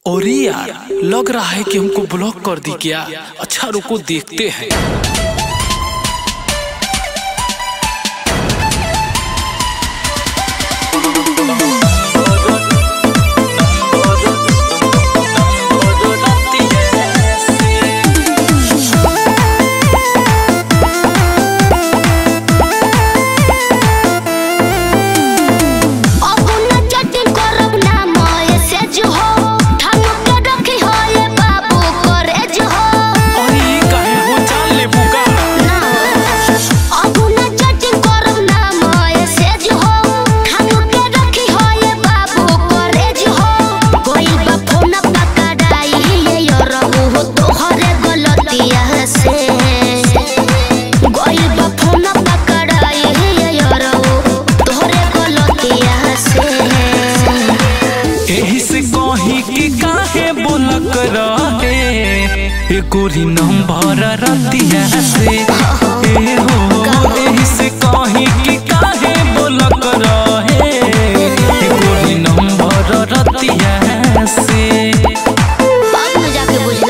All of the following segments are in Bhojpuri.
और यार लग रहा है कि हमको ब्लॉक कर दी क्या। अच्छा रुको देखते हैं। गोरी नंबर रतिया से ए हो एही से कहीं कि काहे बोलक रहे गोरी नंबर रतिया से। बात में जाके बुझला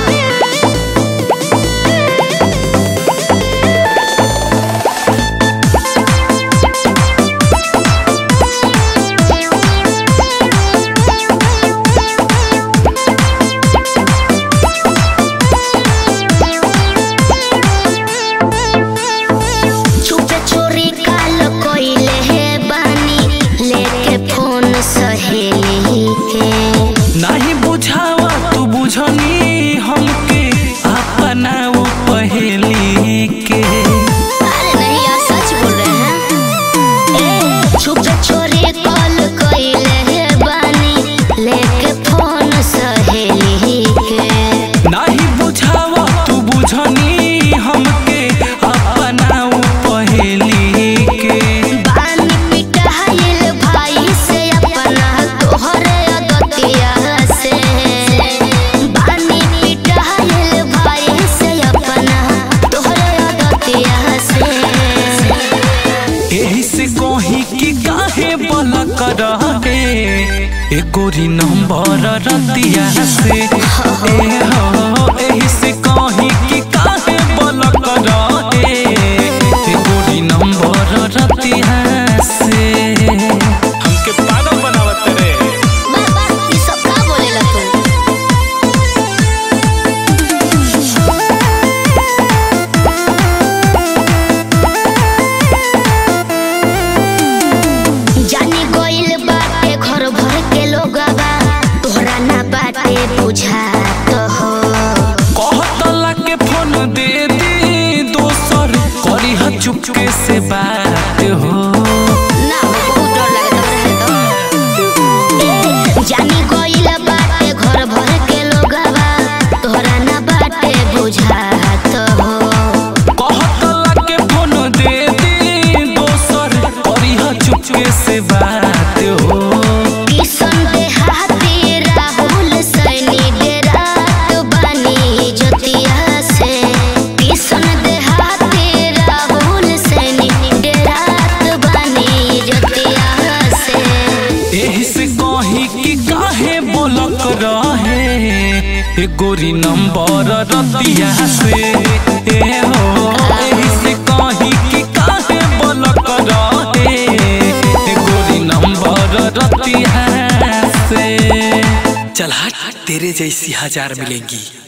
नहीं बुझावा तू बुझनी हमके अपना वो पहेली के। अरे नहीं यार सच बोल रहे हैं। छुपे छोरी कॉल कइले बानी लेके फोन सहेली के। नहीं बुझावा तू बुझनी हमके अपना वो पहेली के। बानी पिटाइल भाई से अपना तोहरे गोरी नंबर रतिया से ए हो एही से कहीं कि काहे ब्लॉक रहे गोरी नंबर रतिया से। हमके पागल बनावत रे। ये सब का बोलेला तू जानी गोइल बाटे घर भर के लोगवा तोहरा ना बाटे बुझात हो। कहतला के फोन दे दी दोसर करी ह चुपके से बात हो। ना बहुत डर लगे तो जानी गोइल बाटे घर भर के लोगवा तोहरा ना बाटे बुझात हो। कहतला के फोन दे दी दोसर करी ह चुपके से बात हो। गोरी नंबर रतिया से ए हो एही से कहीं कि काहे ब्लॉक रहे गोरी नंबर रतिया से। चल हट तेरे जैसी 1000 मिलेंगी।